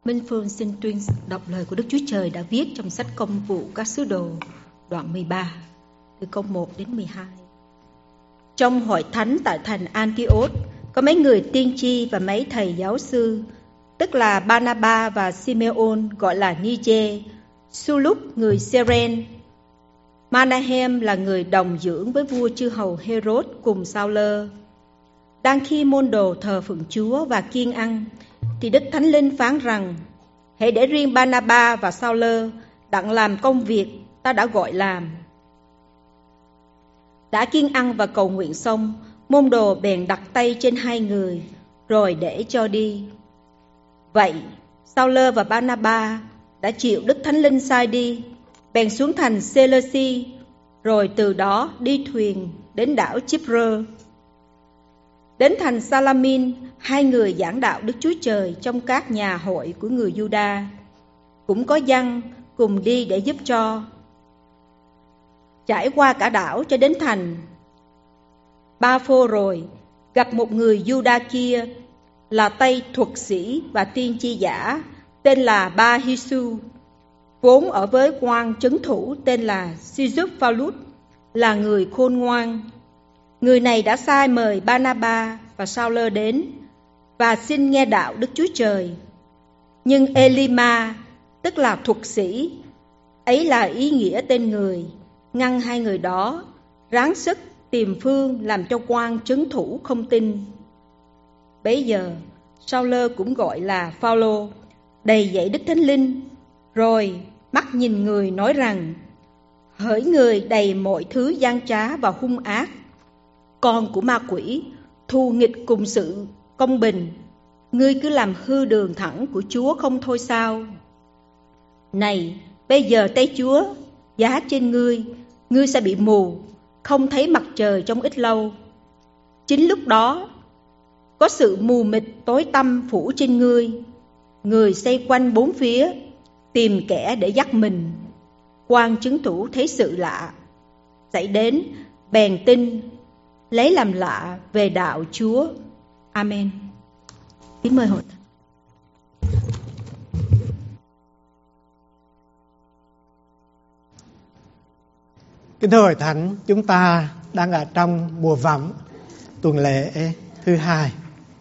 Minh Phương xin tuyên đọc lời của Đức Chúa Trời đã viết trong sách Công vụ các sứ đồ đoạn 13 từ câu 1 đến 12. Trong hội thánh tại thành Antioch có mấy người tiên tri và mấy thầy giáo sư, tức là Barnaba và Simeon gọi là Niger, Suluk người Seren, Manahem là người đồng dưỡng với vua chư hầu Herod cùng Sao-lơ. Đang khi môn đồ thờ phượng Chúa và kiêng ăn, thì Đức Thánh Linh phán rằng: hãy để riêng Barnaba và Sao-lơ đặng làm công việc ta đã gọi làm. Đã kiêng ăn và cầu nguyện xong, môn đồ bèn đặt tay trên hai người, rồi để cho đi. Vậy, Sao-lơ và Barnaba đã chịu Đức Thánh Linh sai đi, bèn xuống thành Sê-lê-si, rồi từ đó đi thuyền đến đảo Chip-rơ. Đến thành Salamin, hai người giảng đạo Đức Chúa Trời trong các nhà hội của người Giu-đa. Cũng có Giăng cùng đi để giúp cho. Trải qua cả đảo cho đến thành Ba Phô rồi, gặp một người Giu-đa kia là Tây thuật sĩ và tiên tri giả tên là Ba-hi-su, vốn ở với quan trấn thủ tên là Si-giúp-pha-lút, là người khôn ngoan. Người này đã sai mời Barnaba và Sao-lơ đến và xin nghe đạo Đức Chúa Trời. Nhưng Elima, tức là thuật sĩ, ấy là ý nghĩa tên người, ngăn hai người đó, ráng sức tìm phương làm cho quan trấn thủ không tin. Bấy giờ, Sao-lơ cũng gọi là Phao-lô, đầy dẫy Đức Thánh Linh, rồi mắt nhìn người nói rằng: hỡi người đầy mọi thứ gian trá và hung ác, con của ma quỷ, thù nghịch cùng sự công bình, ngươi cứ làm hư đường thẳng của Chúa không thôi sao? Này, bây giờ tay Chúa giá trên ngươi, ngươi sẽ bị mù, không thấy mặt trời trong ít lâu. Chính lúc đó, có sự mù mịt tối tăm phủ trên ngươi, người xoay quanh bốn phía, tìm kẻ để dắt mình. Quan trấn thủ thấy sự lạ xảy đến, bèn tin, lấy làm lạ về đạo Chúa. Amen. Kính mời hội thánh. Kính thưa hội thánh, chúng ta đang ở trong mùa vọng tuần lễ thứ 2.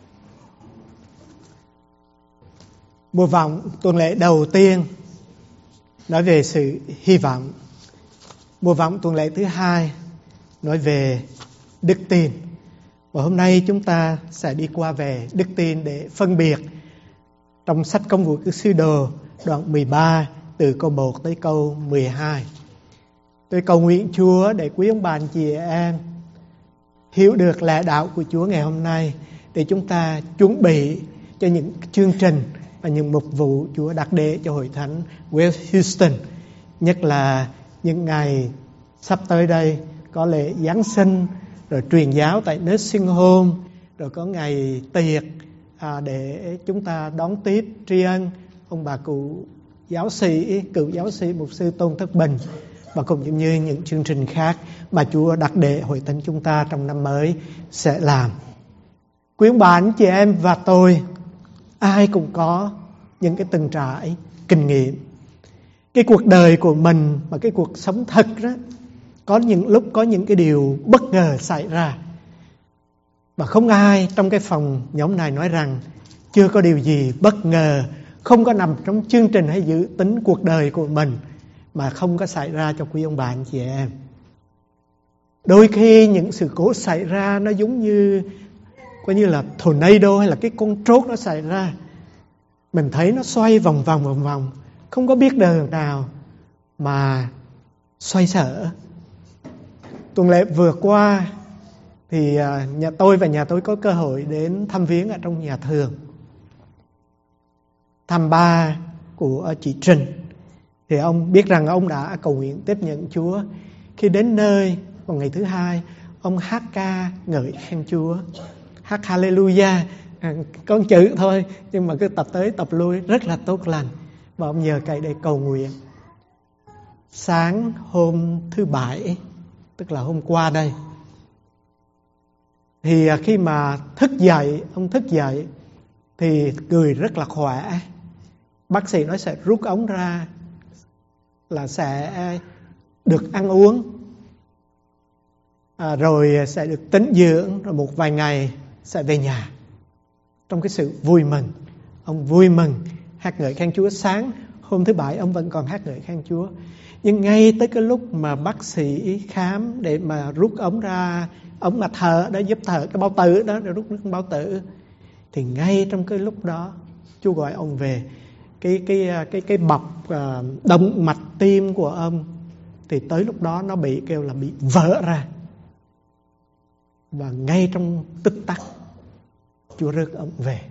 Mùa vọng tuần lễ đầu tiên nói về sự hy vọng. Mùa vọng tuần lễ thứ 2 nói về đức tin. Và hôm nay chúng ta sẽ đi qua về đức tin để phân biệt trong sách Công vụ các sứ đồ đoạn 13 từ câu 1 tới câu 12. Tôi cầu nguyện Chúa để quý ông bà anh chị em hiểu được lẽ đạo của Chúa ngày hôm nay, để chúng ta chuẩn bị cho những chương trình và những mục vụ Chúa đặt để cho hội thánh West Houston, nhất là những ngày sắp tới đây có lễ Giáng sinh, rồi truyền giáo tại nursing home, rồi có ngày tiệc để chúng ta đón tiếp tri ân ông bà cựu giáo sĩ mục sư Tôn Thất Bình, và cũng như những chương trình khác mà Chúa đặt để hội thánh chúng ta trong năm mới sẽ làm. Quý ông bà anh chị em và tôi, ai cũng có những cái từng trải kinh nghiệm. Cái cuộc đời của mình và cái cuộc sống thật đó, có những lúc có những cái điều bất ngờ xảy ra. Và không ai trong cái phòng nhóm này nói rằng chưa có điều gì bất ngờ, không có nằm trong chương trình hay dự tính cuộc đời của mình mà không có xảy ra cho quý ông bà anh chị em. Đôi khi những sự cố xảy ra nó giống như coi như là tornado hay là cái con trốt nó xảy ra. Mình thấy nó xoay vòng vòng, không có biết đường nào mà xoay sở. Tuần lễ vừa qua thì nhà tôi có cơ hội đến thăm viếng ở trong nhà thường, thăm ba của chị Trinh. Thì ông biết rằng ông đã cầu nguyện tiếp nhận Chúa. Khi đến nơi vào ngày thứ 2, ông hát ca ngợi khen Chúa, hát Hallelujah, con chữ thôi nhưng mà cứ tập tới tập lui rất là tốt lành. Và ông nhờ cậy để cầu nguyện. Sáng hôm thứ Bảy, tức là hôm qua đây, thì khi mà ông thức dậy thì người rất là khỏe. bác sĩ nói sẽ rút ống ra là sẽ được ăn uống, rồi sẽ được tĩnh dưỡng, rồi một vài ngày sẽ về nhà. Trong cái sự vui mừng, ông vui mừng hát ngợi khen Chúa. Sáng hôm thứ Bảy ông vẫn còn hát ngợi khen Chúa. Nhưng ngay tới cái lúc mà bác sĩ khám để mà rút ống ra, ống mà thở đó, giúp thở cái bao tử đó, để rút nước bao tử, thì ngay trong cái lúc đó Chúa gọi ông về. Cái bọc động mạch tim của ông thì tới lúc đó nó bị kêu là bị vỡ ra, và ngay trong tích tắc Chúa rước ông về.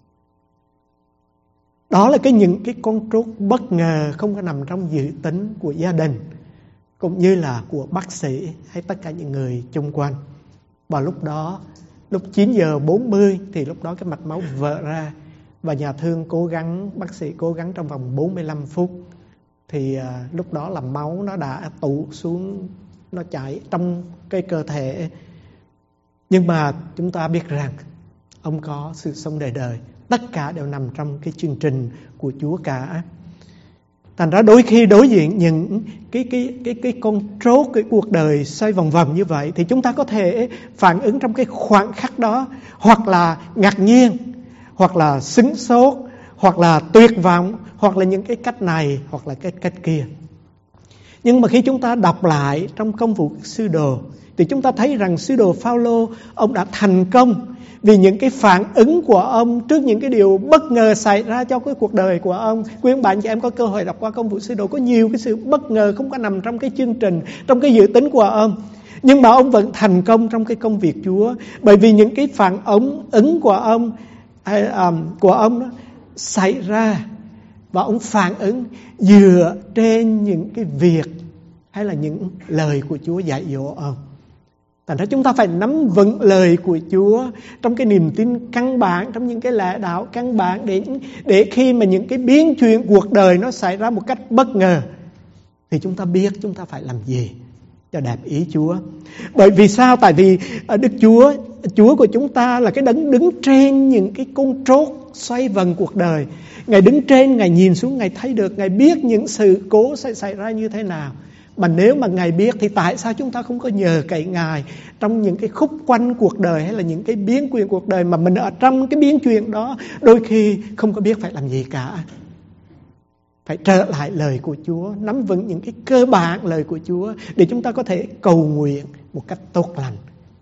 Đó là những cái con trốt bất ngờ không có nằm trong dự tính của gia đình cũng như là của bác sĩ hay tất cả những người chung quanh. Và lúc đó, lúc 9:40 thì lúc đó cái mạch máu vỡ ra, và nhà thương bác sĩ cố gắng trong vòng 45 phút thì lúc đó là máu nó đã tụ xuống, nó chảy trong cái cơ thể. Nhưng mà chúng ta biết rằng ông có sự sống đời đời. Tất cả đều nằm trong cái chương trình của Chúa cả. Thành ra đôi khi đối diện những cái con trốt, cái cuộc đời xoay vòng vòng như vậy, thì chúng ta có thể phản ứng trong cái khoảnh khắc đó, hoặc là ngạc nhiên, hoặc là sửng sốt, hoặc là tuyệt vọng, hoặc là những cái cách này, hoặc là cái cách kia. Nhưng mà khi chúng ta đọc lại trong công vụ sứ đồ, thì chúng ta thấy rằng sứ đồ Phao-lô, ông đã thành công vì những cái phản ứng của ông trước những cái điều bất ngờ xảy ra trong cái cuộc đời của ông. Quý ông bạn chị em có cơ hội đọc qua công vụ sứ đồ, có nhiều cái sự bất ngờ không có nằm trong cái chương trình, trong cái dự tính của ông. Nhưng mà ông vẫn thành công trong cái công việc Chúa, bởi vì những cái phản ứng của ông đó xảy ra, và ông phản ứng dựa trên những cái việc hay là những lời của Chúa dạy dỗ ông. Thành ra chúng ta phải nắm vững lời của Chúa trong cái niềm tin căn bản, trong những cái lẽ đạo căn bản, để khi mà những cái biến chuyển cuộc đời nó xảy ra một cách bất ngờ thì chúng ta biết chúng ta phải làm gì cho đẹp ý Chúa. Bởi vì sao? Tại vì Đức Chúa của chúng ta là cái đấng đứng trên những cái con trốt xoay vần cuộc đời. Ngài đứng trên, Ngài nhìn xuống, Ngài thấy được, Ngài biết những sự cố sẽ xảy ra như thế nào. Mà nếu mà Ngài biết thì tại sao chúng ta không có nhờ cậy Ngài trong những cái khúc quanh cuộc đời hay là những cái biến chuyển cuộc đời mà mình ở trong cái biến chuyển đó đôi khi không có biết phải làm gì cả. Phải trở lại lời của Chúa, nắm vững những cái cơ bản lời của Chúa để chúng ta có thể cầu nguyện một cách tốt lành.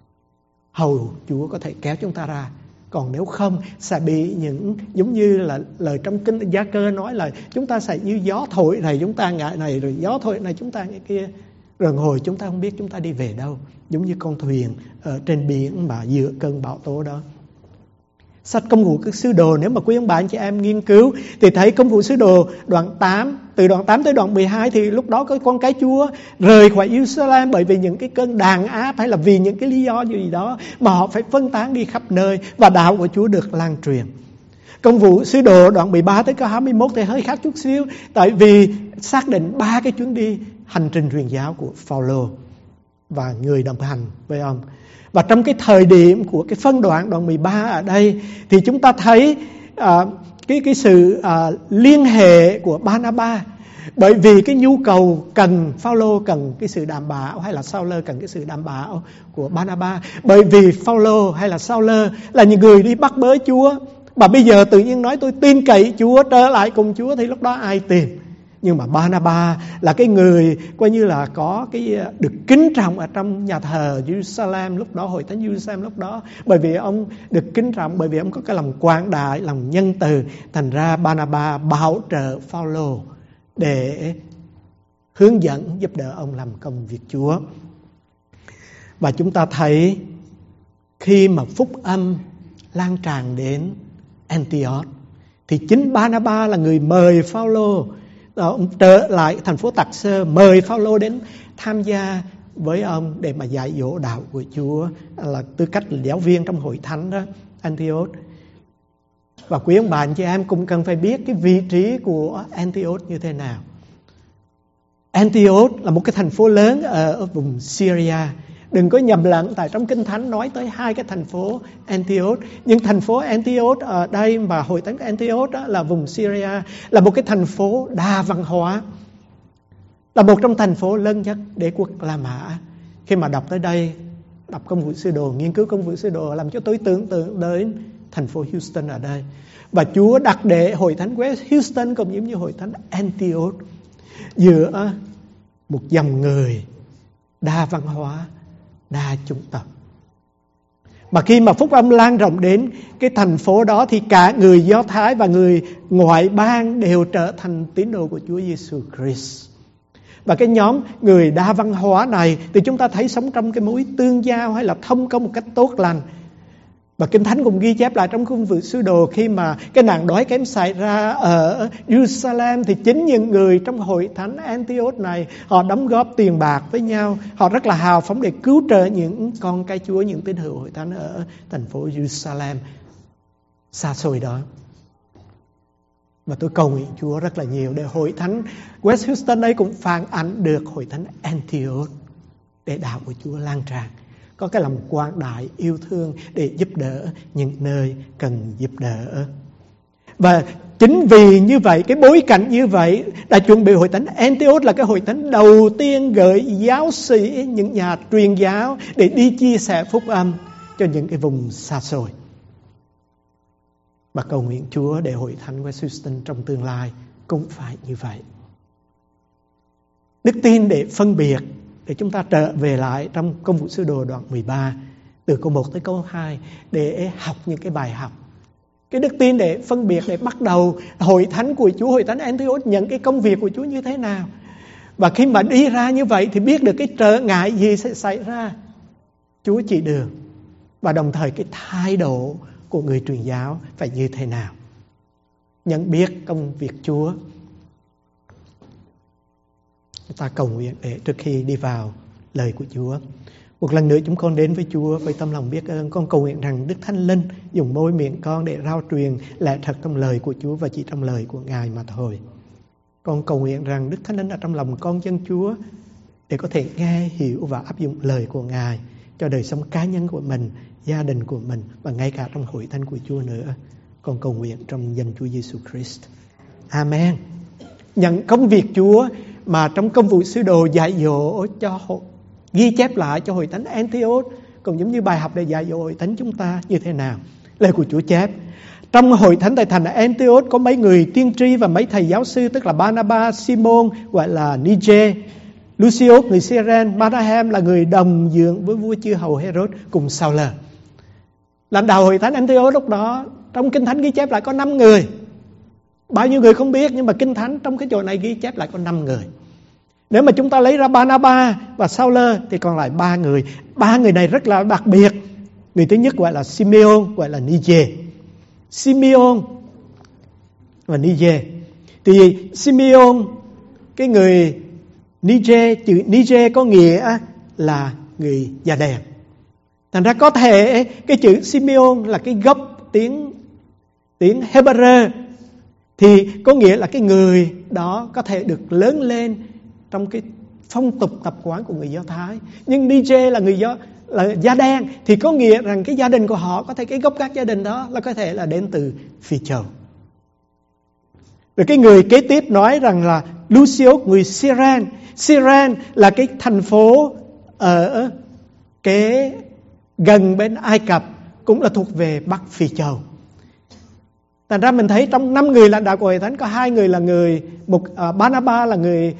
Hầu Chúa có thể kéo chúng ta ra. Còn nếu không sẽ bị những, giống như là lời trong kinh Gia Cơ nói là chúng ta sẽ như gió thổi này chúng ta ngại này, rồi gió thổi này chúng ta ngại kia, rồi hồi chúng ta không biết chúng ta đi về đâu, giống như con thuyền ở trên biển mà giữa cơn bão tố đó. Sách Công vụ các sứ đồ, nếu mà quý ông bà anh chị em nghiên cứu thì thấy Công vụ sứ đồ đoạn 8, từ đoạn 8 tới đoạn 12 thì lúc đó có con cái Chúa rời khỏi Jerusalem bởi vì những cái cơn đàn áp hay là vì những cái lý do gì đó mà họ phải phân tán đi khắp nơi, và đạo của Chúa được lan truyền. Công vụ sứ đồ đoạn 13 tới câu 21 thì hơi khác chút xíu, tại vì xác định 3 cái chuyến đi hành trình truyền giáo của Phao-lô và người đồng hành với ông. Và trong cái thời điểm của cái phân đoạn đoạn 13 ở đây thì chúng ta thấy cái sự liên hệ của Ba-na-ba. Bởi vì cái nhu cầu cần, Phao-lô cần cái sự đảm bảo hay là Sao-lơ cần cái sự đảm bảo của Ba-na-ba. Bởi vì Phao-lô hay là Sao-lơ là những người đi bắt bớ Chúa, và bây giờ tự nhiên nói tôi tin cậy Chúa, trở lại cùng Chúa, thì lúc đó ai tìm? Nhưng mà Ba-na-ba là cái người coi như là có cái được kính trọng ở trong nhà thờ Jerusalem lúc đó, hội thánh Jerusalem lúc đó, bởi vì ông được kính trọng, bởi vì ông có cái lòng quảng đại, lòng nhân từ. Thành ra Ba-na-ba bảo trợ Phao-lô để hướng dẫn giúp đỡ ông làm công việc Chúa. Và chúng ta thấy khi mà phúc âm lan tràn đến Antioch thì chính Ba-na-ba là người mời Phao-lô, ông trở lại thành phố Tạc Sơ, mời Phao-lô đến tham gia với ông để mà dạy dỗ đạo của Chúa, là tư cách là giáo viên trong hội thánh đó, Antioch. Và quý ông bà anh chị em cũng cần phải biết cái vị trí của Antioch như thế nào. Antioch là một cái thành phố lớn ở vùng Syria, Đừng có nhầm lẫn, tại trong Kinh Thánh nói tới hai cái thành phố Antioch. Nhưng thành phố Antioch ở đây mà hội thánh Antioch đó là vùng Syria, là một cái thành phố đa văn hóa, là một trong thành phố lớn nhất đế quốc La Mã. Khi mà đọc tới đây, đọc Công vụ Sứ Đồ, nghiên cứu Công vụ Sứ Đồ, làm cho tôi tưởng tượng đến thành phố Houston ở đây. Và Chúa đặt để hội thánh West Houston cũng giống như hội thánh Antioch giữa một dòng người đa văn hóa, đa chủng tộc. Mà khi mà phúc âm lan rộng đến cái thành phố đó thì cả người Do Thái và người ngoại bang đều trở thành tín đồ của Chúa Giêsu Christ. Và cái nhóm người đa văn hóa này thì chúng ta thấy sống trong cái mối tương giao hay là thông công một cách tốt lành. Và Kinh Thánh cũng ghi chép lại trong Công vụ Sứ Đồ, khi mà cái nạn đói kém xảy ra ở Jerusalem thì chính những người trong hội thánh Antioch này, họ đóng góp tiền bạc với nhau, họ rất là hào phóng để cứu trợ những con cái Chúa, những tín hữu hội thánh ở thành phố Jerusalem xa xôi đó. Và tôi cầu nguyện Chúa rất là nhiều để hội thánh West Houston ấy cũng phản ảnh được hội thánh Antioch, để đạo của Chúa lan tràn, có cái lòng quảng đại yêu thương để giúp đỡ những nơi cần giúp đỡ. Và chính vì như vậy, cái bối cảnh như vậy đã chuẩn bị hội thánh Antioch là cái hội thánh đầu tiên gửi giáo sĩ, những nhà truyền giáo để đi chia sẻ phúc âm cho những cái vùng xa xôi. Và cầu nguyện Chúa để hội thánh West Houston trong tương lai cũng phải như vậy. Đức tin để phân biệt, để chúng ta trở về lại trong Công vụ Sứ Đồ đoạn 13 từ câu 1 tới câu 2 để học những cái bài học. Cái đức tin để phân biệt, để bắt đầu hội thánh của Chúa, hội thánh Antioch nhận cái công việc của Chúa như thế nào. Và khi mà đi ra như vậy thì biết được cái trở ngại gì sẽ xảy ra, Chúa chỉ đường. Và đồng thời cái thái độ của người truyền giáo phải như thế nào. Nhận biết công việc Chúa. Chúng ta cầu nguyện để trước khi đi vào lời của Chúa, một lần nữa chúng con đến với Chúa với tâm lòng biết ơn. Con cầu nguyện rằng Đức Thánh Linh dùng môi miệng con để rao truyền lẽ thật trong lời của Chúa và chỉ trong lời của Ngài mà thôi. Con cầu nguyện rằng Đức Thánh Linh ở trong lòng con dân Chúa để có thể nghe, hiểu và áp dụng lời của Ngài cho đời sống cá nhân của mình, gia đình của mình và ngay cả trong hội thánh của Chúa nữa. Con cầu nguyện trong danh Chúa Giêsu Christ. Amen. Nhận công việc Chúa mà trong Công vụ Sứ Đồ dạy dỗ cho ghi chép lại cho hội thánh Antioch, cũng giống như bài học để dạy dỗ hội thánh chúng ta như thế nào. Lời của Chúa chép trong hội thánh tại thành Antioch có mấy người tiên tri và mấy thầy giáo sư, tức là Barnabas, Simon gọi là Niger, Lucius người Cyrene, Manahem là người đồng dưỡng với vua chư hầu Herod cùng Saul. Lãnh đạo hội thánh Antioch lúc đó trong Kinh Thánh ghi chép lại có 5 người. Bao nhiêu người không biết, nhưng mà Kinh Thánh trong cái chỗ này ghi chép lại có 5 người. Nếu mà chúng ta lấy ra Barnabas và Saul thì còn lại 3 người. 3 người này rất là đặc biệt. Người thứ nhất gọi là Simeon, gọi là Niger. Simeon và Niger. Thì Simeon, cái người Niger, chữ Niger có nghĩa là người da đen. Thành ra có thể cái chữ Simeon là cái gốc tiếng Hebrew, thì có nghĩa là cái người đó có thể được lớn lên trong cái phong tục tập quán của người Do Thái. Nhưng Niger là người là da đen, thì có nghĩa rằng cái gia đình của họ có thể, cái gốc gác gia đình đó là có thể là đến từ Phi Châu. Rồi cái người kế tiếp nói rằng là Lucius người Cyrene. Cyrene là cái thành phố ở cái gần bên Ai Cập, cũng là thuộc về Bắc Phi Châu. Thành ra mình thấy trong 5 người lãnh đạo của hội thánh có 2 người là người, Barnabas là người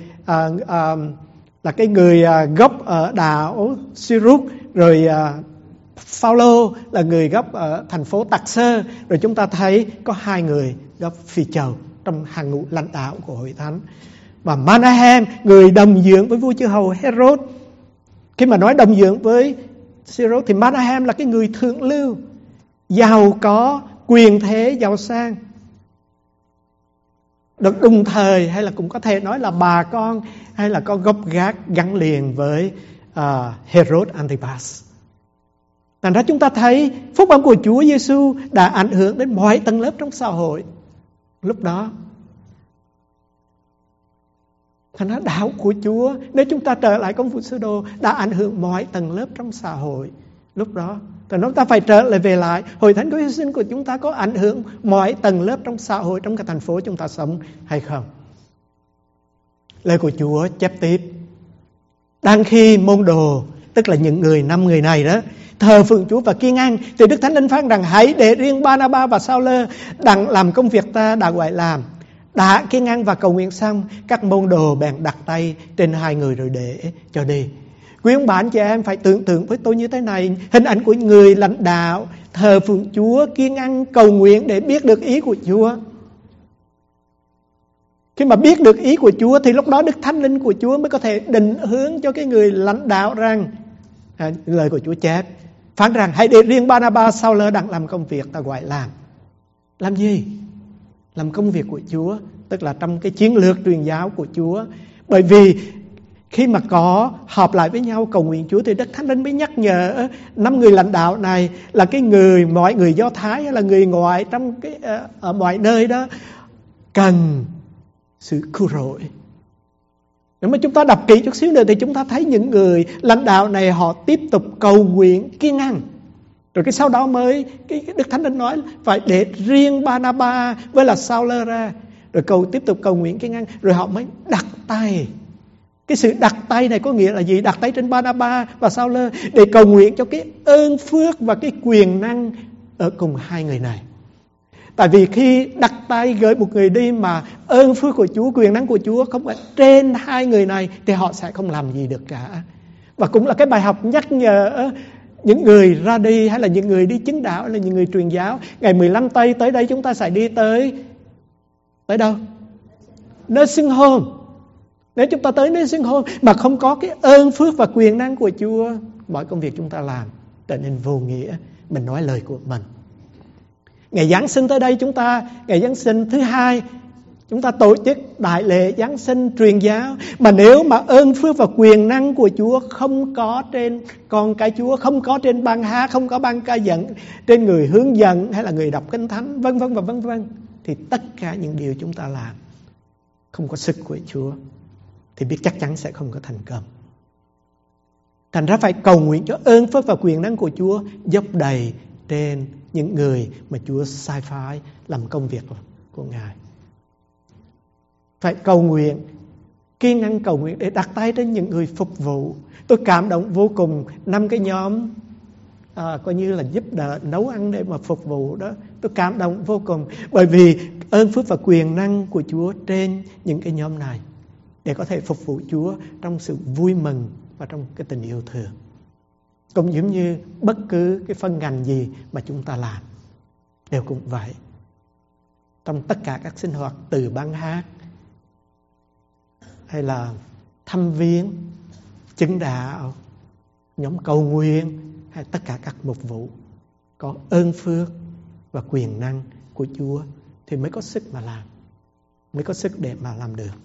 là cái người gốc ở đảo Syrus, rồi Phaolô là người gốc ở thành phố Tạc-sơ, rồi chúng ta thấy có 2 người gốc Phi Châu trong hàng ngũ lãnh đạo của hội thánh. Và Manahem, người đồng dưỡng với vua chư hầu Herod. Khi mà nói đồng dưỡng với Herod thì Manahem là cái người thượng lưu, giàu có, quyền thế, giàu sang. Được đồng thời hay là cũng có thể nói là bà con hay là có gốc gác gắn liền với Herod Antipas. Thành ra chúng ta thấy phúc âm của Chúa Giêsu đã ảnh hưởng đến mọi tầng lớp trong xã hội lúc đó. Thành ra đạo của Chúa, nếu chúng ta trở lại công vụ sứ đồ, đã ảnh hưởng mọi tầng lớp trong xã hội. Lúc đó, thì chúng ta phải trở lại về lại. Hội thánh cứu hy sinh của chúng ta có ảnh hưởng mọi tầng lớp trong xã hội, trong cái thành phố chúng ta sống hay không? Lời của Chúa chép tiếp. Đang khi môn đồ, tức là những người 5 người này đó, thờ phượng Chúa và kiêng ăn, thì Đức Thánh Linh phán rằng hãy để riêng Ba-na-ba và Sao-lơ đặng làm công việc ta đã gọi làm. Đã kiêng ăn và cầu nguyện xong, các môn đồ bèn đặt tay trên 2 người rồi để cho đi. Quý ông bà anh chị em phải tưởng tượng với tôi như thế này, hình ảnh của người lãnh đạo thờ phượng Chúa, kiêng ăn, cầu nguyện để biết được ý của Chúa. Khi mà biết được ý của Chúa thì lúc đó Đức Thánh Linh của Chúa mới có thể định hướng cho cái người lãnh đạo rằng, lời của Chúa chép phán rằng hãy để riêng Ba-na-ba, Sao-lơ đặng làm công việc ta gọi làm. Làm gì? Làm công việc của Chúa, tức là trong cái chiến lược truyền giáo của Chúa. Bởi vì khi mà có họp lại với nhau cầu nguyện Chúa thì Đức Thánh Linh mới nhắc nhở 5 người lãnh đạo này là cái người, mọi người Do Thái hay là người ngoại trong cái ở mọi nơi đó cần sự cứu rỗi. Nếu mà chúng ta đọc kỹ chút xíu nữa thì chúng ta thấy những người lãnh đạo này họ tiếp tục cầu nguyện kiêng ăn. Rồi cái sau đó mới cái Đức Thánh Linh nói phải để riêng Ba-na-ba với là Sao-lơ ra. Rồi tiếp tục cầu nguyện kiêng ăn. Rồi họ mới đặt tay. Cái sự đặt tay này có nghĩa là gì? Đặt tay trên Ba-na-ba và Sao-lơ để cầu nguyện cho cái ơn phước và cái quyền năng ở cùng 2 người này. Tại vì khi đặt tay gửi một người đi mà ơn phước của Chúa, quyền năng của Chúa không ở trên 2 người này thì họ sẽ không làm gì được cả. Và cũng là cái bài học nhắc nhở những người ra đi hay là những người đi chứng đạo hay là những người truyền giáo. Ngày 15 Tây tới đây chúng ta sẽ đi tới đâu? Nơi xưng hôn. Nếu chúng ta tới nơi xưng hôn mà không có cái ơn phước và quyền năng của Chúa, mọi công việc chúng ta làm trở nên vô nghĩa. Mình nói lời của mình. Ngày Giáng sinh tới đây ngày Giáng sinh thứ 2, chúng ta tổ chức đại lễ Giáng sinh truyền giáo. Mà nếu mà ơn phước và quyền năng của Chúa không có trên con cái Chúa, không có trên ban hát, không có ban ca dẫn, trên người hướng dẫn hay là người đọc kinh thánh, vân vân và vân vân, thì tất cả những điều chúng ta làm không có sức của Chúa thì biết chắc chắn sẽ không có thành công. Thành ra phải cầu nguyện cho ơn phước và quyền năng của Chúa dốc đầy trên những người mà Chúa sai phái làm công việc của Ngài. Phải cầu nguyện, kiêng ăn cầu nguyện để đặt tay trên những người phục vụ. Tôi cảm động vô cùng 5 cái nhóm coi như là giúp đỡ nấu ăn để mà phục vụ đó. Tôi cảm động vô cùng bởi vì ơn phước và quyền năng của Chúa trên những cái nhóm này để có thể phục vụ Chúa trong sự vui mừng và trong cái tình yêu thương. Cũng giống như bất cứ cái phân ngành gì mà chúng ta làm đều cũng vậy. Trong tất cả các sinh hoạt từ ban hát hay là thăm viếng, chứng đạo, nhóm cầu nguyện hay tất cả các mục vụ có ơn phước và quyền năng của Chúa thì mới có sức mà làm, mới có sức để mà làm được.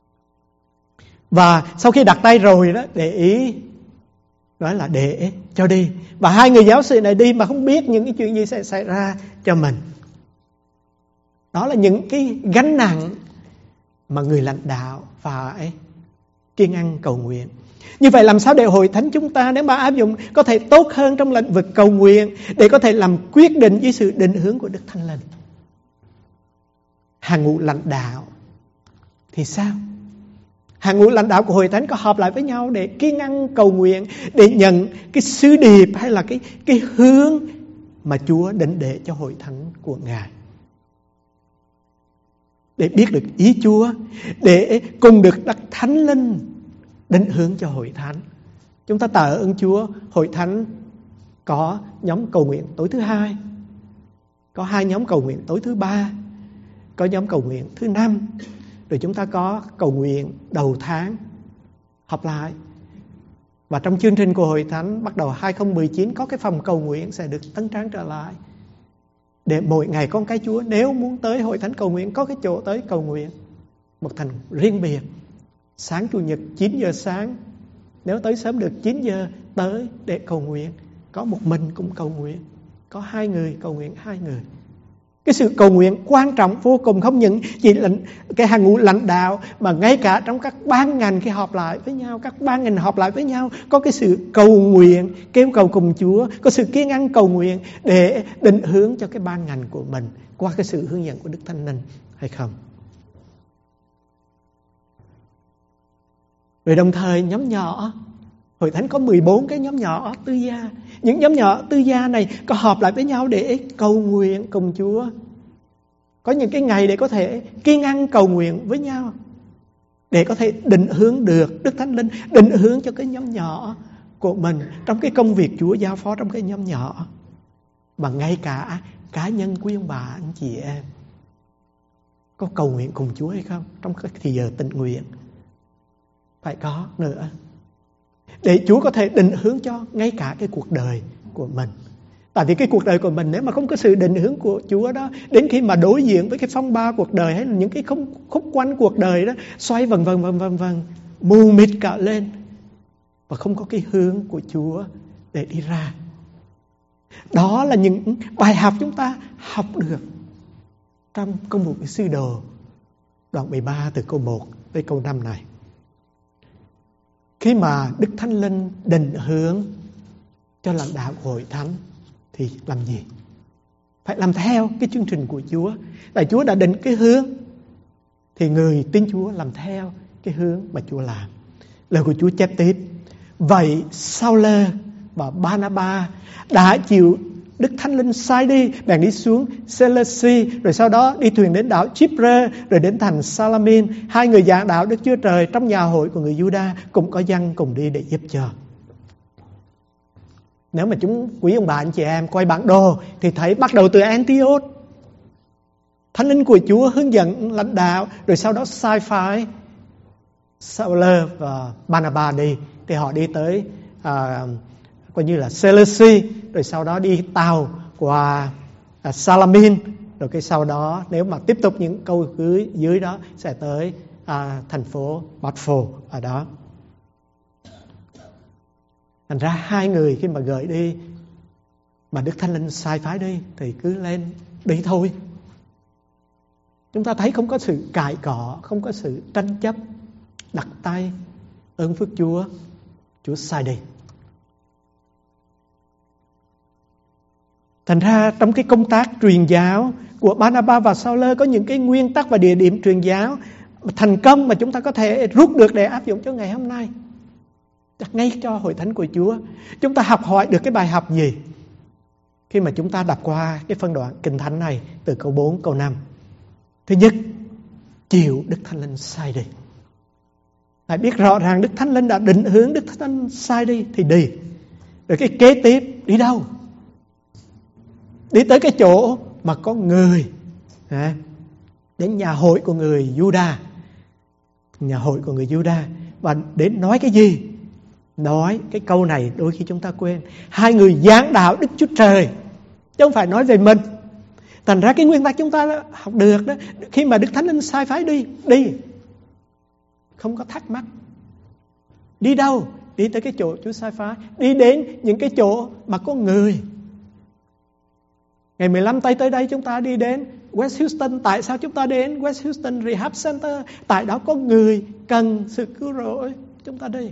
Và sau khi đặt tay rồi đó, để ý nói là để cho đi. Và 2 người giáo sĩ này đi mà không biết những cái chuyện gì sẽ xảy ra cho mình. Đó là những cái gánh nặng mà người lãnh đạo phải kiêng ăn cầu nguyện. Như vậy làm sao để hội thánh chúng ta nếu mà áp dụng có thể tốt hơn trong lĩnh vực cầu nguyện để có thể làm quyết định với sự định hướng của Đức Thánh Linh? Hàng ngũ lãnh đạo thì sao? Hàng ngũ lãnh đạo của hội thánh có họp lại với nhau để kiêng ăn cầu nguyện, để nhận cái sứ điệp hay là cái hướng mà Chúa định để cho hội thánh của Ngài. Để biết được ý Chúa, để cùng được Đức Thánh Linh định hướng cho hội thánh. Chúng ta tạ ơn Chúa, hội thánh có nhóm cầu nguyện tối thứ 2, có 2 nhóm cầu nguyện tối thứ 3, có nhóm cầu nguyện thứ 5. Rồi chúng ta có cầu nguyện đầu tháng họp lại. Và trong chương trình của hội thánh bắt đầu 2019 có cái phòng cầu nguyện sẽ được tấn tráng trở lại. Để mỗi ngày con cái Chúa nếu muốn tới hội thánh cầu nguyện có cái chỗ tới cầu nguyện. Một thành riêng biệt. Sáng Chủ nhật 9 giờ sáng. Nếu tới sớm được 9 giờ tới để cầu nguyện. Có một mình cũng cầu nguyện. Có 2 người cầu nguyện 2 người. Cái sự cầu nguyện quan trọng vô cùng, không những chỉ là cái hàng ngũ lãnh đạo, mà ngay cả trong các ban ngành khi họp lại với nhau, các ban ngành họp lại với nhau, có cái sự cầu nguyện, kêu cầu cùng Chúa, có sự kiên ăn cầu nguyện để định hướng cho cái ban ngành của mình qua cái sự hướng dẫn của Đức Thánh Linh hay không? Rồi đồng thời nhóm nhỏ, Hội Thánh có 14 cái nhóm nhỏ tư gia. Những nhóm nhỏ tư gia này có họp lại với nhau để cầu nguyện cùng Chúa. Có những cái ngày để có thể kiên ăn cầu nguyện với nhau, để có thể định hướng được Đức Thánh Linh, định hướng cho cái nhóm nhỏ của mình trong cái công việc Chúa giao phó trong cái nhóm nhỏ. Mà ngay cả cá nhân quý ông bà, anh chị em, có cầu nguyện cùng Chúa hay không? Trong cái thì giờ tịnh nguyện phải có nữa, để Chúa có thể định hướng cho ngay cả cái cuộc đời của mình. Tại vì cái cuộc đời của mình nếu mà không có sự định hướng của Chúa đó, đến khi mà đối diện với cái phong ba cuộc đời hay là những cái khúc quanh cuộc đời đó xoay vần vần mù mịt cả lên, và không có cái hướng của Chúa để đi ra. Đó là những bài học chúng ta học được trong công vụ sứ đồ đoạn 13 từ câu 1 tới câu 5 này. Khi mà Đức Thánh Linh định hướng cho lãnh đạo của Hội Thánh thì làm gì? Phải làm theo cái chương trình của Chúa. Tại Chúa đã định cái hướng thì người tin Chúa làm theo cái hướng mà Chúa làm. Lời của Chúa chép tiếp: vậy Sao-lơ và Ba-na-ba đã chịu Đức Thánh Linh sai đi, bèn đi xuống Sê-lê-si, rồi sau đó đi thuyền đến đảo Chip-rê, rồi đến thành Sa-la-min. Hai người giảng đạo Đức Chúa Trời trong nhà hội của người Giu-đa, cũng có dân cùng đi để giúp cho. Nếu mà quý ông bà anh chị em coi bản đồ thì thấy bắt đầu từ Antioch, Thánh Linh của Chúa hướng dẫn lãnh đạo, rồi sau đó sai phái Sao-lơ và Ba-na-ba đi, thì họ đi tới coi như là Sê-lê-si, rồi sau đó đi tàu qua Sa-la-min, rồi cái sau đó nếu mà tiếp tục những câu dưới đó sẽ tới thành phố Bát-phô ở đó. Thành ra hai người khi mà gửi đi, mà Đức Thánh Linh sai phái đi, thì cứ lên đi thôi. Chúng ta thấy không có sự cãi cọ, không có sự tranh chấp, đặt tay ơn phước Chúa, Chúa sai đi. Thành ra trong cái công tác truyền giáo của Ba-na-ba và Sao-lơ có những cái nguyên tắc và địa điểm truyền giáo thành công mà chúng ta có thể rút được để áp dụng cho ngày hôm nay, đặt ngay cho Hội Thánh của Chúa. Chúng ta học hỏi được cái bài học gì khi mà chúng ta đọc qua cái phân đoạn Kinh Thánh này từ câu 4, câu 5? Thứ nhất, chịu Đức Thánh Linh sai đi. Phải biết rõ ràng Đức Thánh Linh đã định hướng Đức Thánh Linh sai đi thì đi. Rồi cái kế tiếp đi đâu? Đi tới cái chỗ mà có người, đến nhà hội của người Giu-đa, nhà hội của người Giu-đa, và đến nói cái gì? Nói cái câu này đôi khi chúng ta quên: hai người giảng đạo Đức Chúa Trời, chứ không phải nói về mình. Thành ra cái nguyên tắc chúng ta học được đó, khi mà Đức Thánh Linh sai phái đi, không có thắc mắc. Đi đâu? Đi tới cái chỗ Chúa sai phái, đi đến những cái chỗ mà có người. Ngày 15 tới đây chúng ta đi đến West Houston. Tại sao chúng ta đến West Houston Rehab Center? Tại đó có người cần sự cứu rỗi, chúng ta đi.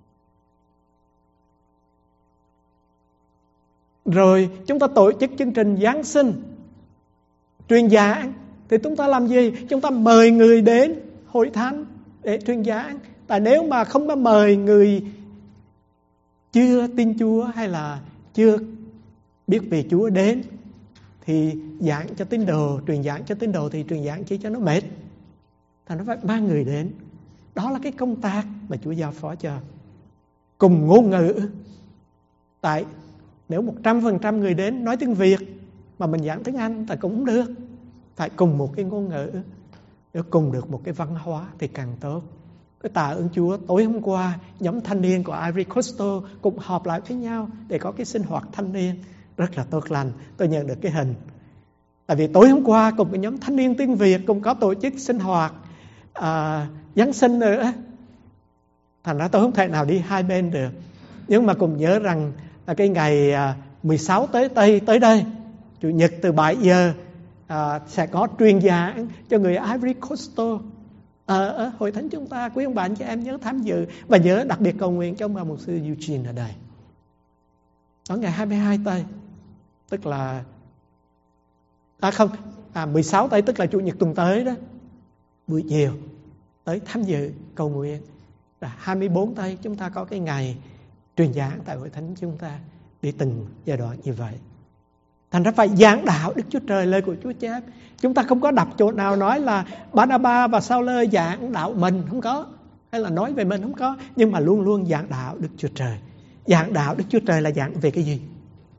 Rồi chúng ta tổ chức chương trình Giáng sinh, truyền giảng, thì chúng ta làm gì? Chúng ta mời người đến Hội Thánh để truyền giảng. Tại nếu mà không có mời người chưa tin Chúa hay là chưa biết về Chúa đến, thì giảng cho tín đồ, truyền giảng cho tín đồ thì truyền giảng chỉ cho nó mệt. Thành nó phải mang người đến. Đó là cái công tác mà Chúa giao phó cho. Cùng ngôn ngữ. Tại nếu 100% người đến nói tiếng Việt mà mình giảng tiếng Anh thì cũng không được. Phải cùng một cái ngôn ngữ, để cùng được một cái văn hóa thì càng tốt. Cái tạ ơn Chúa, tối hôm qua nhóm thanh niên của Ivory Coastal cũng họp lại với nhau để có cái sinh hoạt thanh niên rất là tốt lành. Tôi nhận được cái hình. Tại vì tối hôm qua cùng cái nhóm thanh niên tiếng Việt cũng có tổ chức sinh hoạt Giáng sinh nữa. Thành ra tôi không thể nào đi hai bên được. Nhưng mà cùng nhớ rằng là cái ngày 16 tới đây, Chủ nhật từ 7 giờ sẽ có truyền giảng cho người Ivory Coast ở hội thánh chúng ta. Quý ông bà anh chị em nhớ tham dự và nhớ đặc biệt cầu nguyện cho ông bà mục sư Eugene ở đây. Đó, ngày 22 tây, tức là 16 tây, tức là chủ nhật tuần tới đó, buổi chiều tới tham dự cầu nguyện. 24 tây chúng ta có cái ngày truyền giảng tại hội thánh chúng ta, đi từng giai đoạn như vậy. Thành ra phải giảng đạo Đức Chúa Trời, lời của Chúa chép. Chúng ta không có đọc chỗ nào nói là Barnabas và Sao-lơ giảng đạo mình, không có, hay là nói về mình, không có, nhưng mà luôn luôn giảng đạo Đức Chúa Trời. Giảng đạo Đức Chúa Trời là giảng về cái gì?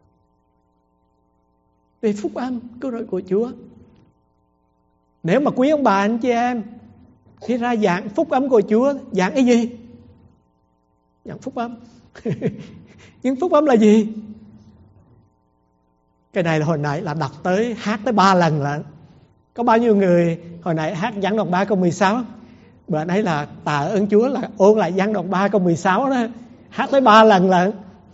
Về phúc âm cứu rỗi của Chúa. Nếu mà quý ông bà anh chị em khi ra giảng phúc âm của Chúa, giảng cái gì? Giảng phúc âm. Nhưng phúc âm là gì? Cái này là hồi nãy là đọc tới, hát tới 3 lần là có bao nhiêu người hồi nãy hát giảng đoạn 3 câu 16. Bữa nãy là tạ ơn Chúa là ôn lại giảng đoạn 3 câu 16 đó, hát tới 3 lần là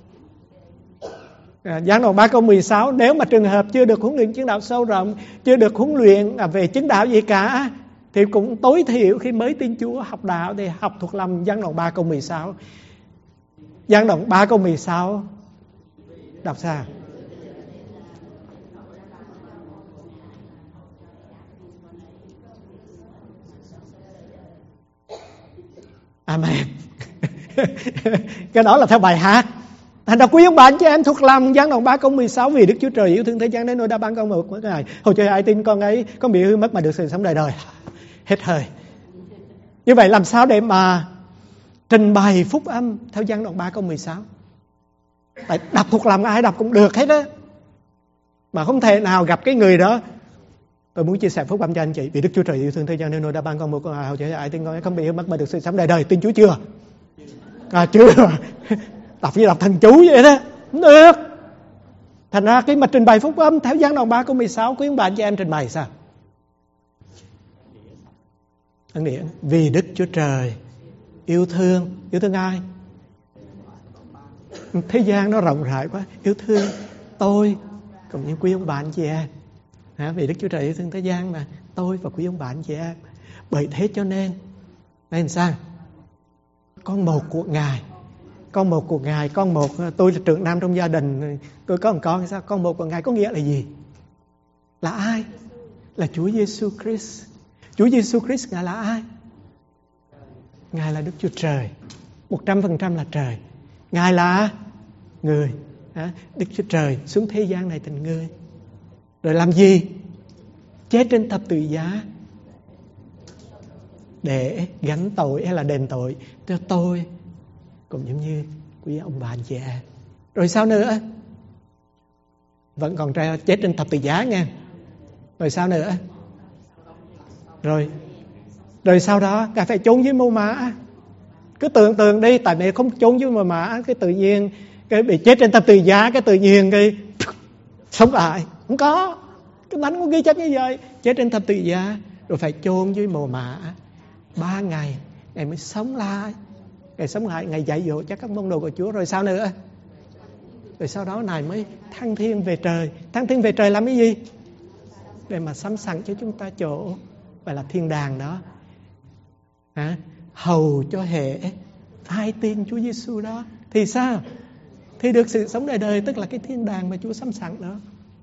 giảng đoạn 3 câu 16. Nếu mà trường hợp chưa được huấn luyện chứng đạo sâu rộng, chưa được huấn luyện về chứng đạo gì cả, thì cũng tối thiểu khi mới tin Chúa học đạo thì học thuộc lòng giảng đoạn 3 câu 16. Giảng đoạn 3 câu 16 đọc sao? Amen. Cái đó là theo bài hát. Thành ra quý ông bà anh chị em thuộc lòng giảng đoạn 3 câu 16, vì Đức Chúa Trời yêu thương thế gian đến nỗi đã ban con một của Ngài, hầu cho ai tin con ấy không bị hư mất mà được sự sống đời đời. Hết hơi. Như vậy làm sao để mà trình bày phúc âm theo giảng đoạn 3 câu 16? Tại đọc thuộc lòng ai đọc cũng được hết á. Mà không thể nào gặp cái người đó: tôi muốn chia sẻ phúc âm cho anh chị, vì Đức Chúa Trời yêu thương thế gian nên nỗi đã ban con một con hầu cho ai tin con ấy không bị hư mất mà được sự sống đời đời. Tin Chúa chưa? Chưa. Đọc như đọc thần chú vậy đó, không được. Thành ra cái mà trình bày phúc âm theo giảng đoạn 3 câu 16, quý ông bà anh chị em trình bày sao? Ân điển. Vì Đức Chúa Trời yêu thương ai? Thế gian nó rộng rãi quá, yêu thương tôi cũng như quý ông bà anh chị em. Vì Đức Chúa Trời yêu thương thế gian mà, tôi và quý ông bà anh chị em. Bởi thế cho nên sao? Con một của Ngài. Con một của Ngài, con một, tôi là trưởng nam trong gia đình, tôi có một con, sao? Con một của Ngài có nghĩa là gì? Là ai? Là Chúa Giêsu Christ. Chúa Giêsu Christ Ngài là ai? Ngài là Đức Chúa Trời, 100% là trời. Ngài là người. Đức Chúa Trời xuống thế gian này thành người. Rồi làm gì? Chết trên thập tự giá để gánh tội hay là đền tội cho tôi cũng giống như quý ông bà anh chị em. Rồi sao nữa? Vẫn còn chết trên thập tự giá nha. Rồi sao nữa? Rồi sau đó Ngài phải chôn dưới mồ mả. Cứ tưởng tượng đi, tại vì không chôn dưới mồ mả, cái tự nhiên cái bị chết trên thập tự giá, cái tự nhiên cái sống lại. Không có. Cái Thánh có ghi chép như vậy. Chết trên thập tự giá rồi phải chôn dưới mồ mả 3 ngày Ngài mới sống lại. Ngài sống lại, Ngài dạy dỗ cho các môn đồ của Chúa. Rồi sao nữa? Rồi sau đó Ngài mới thăng thiên về trời. Thăng thiên về trời làm cái gì? Để mà sắm sẵn cho chúng ta chỗ gọi là thiên đàng đó. Hầu cho hệ ai tin Chúa Giêsu đó thì sao? Thì được sự sống đời đời, tức là cái thiên đàng mà Chúa sắm sẵn đó.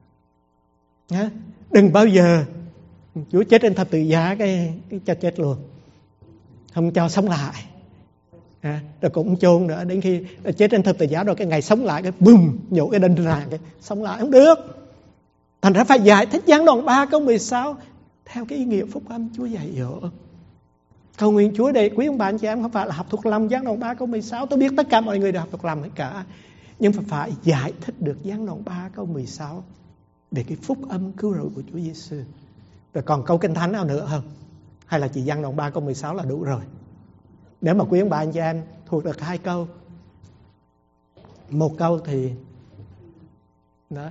Đừng bao giờ Chúa chết trên thập tự giá cái cho chết luôn, không cho sống lại. Rồi cũng chôn nữa, đến khi chết trên thập tự giá rồi cái ngày sống lại cái bùm nhổ cái đinh ra cái sống lại, không được. Thành ra phải giải thích giảng đoạn 3 câu 16 theo cái ý nghĩa phúc âm Chúa dạy dỗ. Cầu nguyện Chúa để quý ông bà anh chị em không phải là học thuộc lòng giảng đoạn 3 câu 16. Tôi biết tất cả mọi người đều học thuộc lòng hết cả, nhưng phải giải thích được giảng đoạn 3 câu 16 về cái phúc âm cứu rỗi của Chúa Giêsu. Rồi còn câu Kinh Thánh nào nữa không? Hay là chỉ giảng đoạn 3 câu 16 là đủ rồi? Nếu mà quý ông bà anh chị em thuộc được 2 câu, 1 câu thì đó.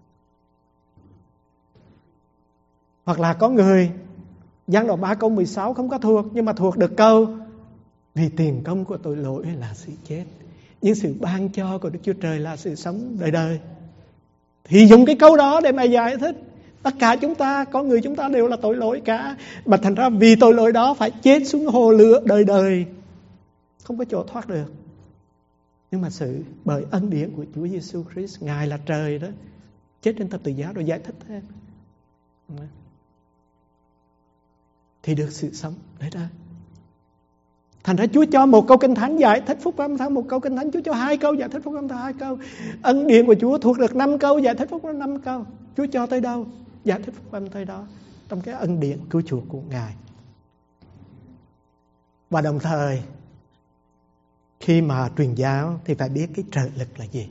Hoặc là có người giảng đoạn 3 câu 16 không có thuộc, nhưng mà thuộc được câu vì tiền công của tội lỗi là sự chết, nhưng sự ban cho của Đức Chúa Trời là sự sống đời đời. Thì dùng cái câu đó để mà giải thích. Tất cả chúng ta, con người chúng ta đều là tội lỗi cả. Mà thành ra vì tội lỗi đó phải chết xuống hồ lửa đời đời, không có chỗ thoát được. Nhưng mà bởi ân điển của Chúa Giêsu Christ, Ngài là trời đó, chết trên thập tự giá rồi giải thích thêm, thì được sự sống đấy đó. Thành ra Chúa cho một câu Kinh Thánh giải thích phúc âm theo một câu Kinh Thánh, Chúa cho 2 câu giải thích phúc âm theo 2 câu. Ân điển của Chúa thuộc được 5 câu giải thích phúc âm 5 câu. Chúa cho tới đâu giải thích phúc âm tới đó, trong cái ân điển cứu chuộc của Ngài. Và đồng thời khi mà truyền giáo thì phải biết cái trợ lực là gì.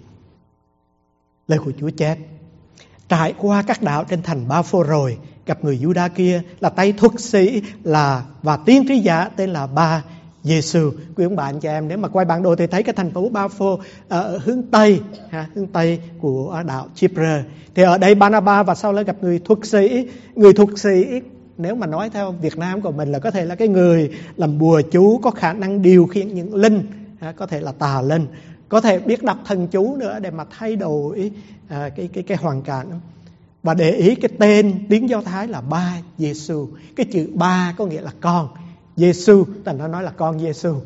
Lời của Chúa chép: trải qua các đảo trên thành Ba Phô rồi, gặp người Giu-đa kia là tay thuật sĩ và tiên tri giả tên là Ba Giê-xu. Quý ông bạn chị em, nếu mà quay bản đồ thì thấy cái thành phố Ba Phô ở hướng Tây, hướng Tây của đảo Chipre. Thì ở đây Ba-na-ba và sau đó gặp người thuật sĩ. Người thuật sĩ nếu mà nói theo Việt Nam của mình là có thể là cái người làm bùa chú, có khả năng điều khiển những linh, có thể là tà linh, có thể biết đọc thần chú nữa để mà thay đổi cái hoàn cảnh. Và để ý cái tên tiếng Do Thái là Ba Giê-xu. Cái chữ Ba có nghĩa là con, Giê-xu thành nó nói là con Giê-xu.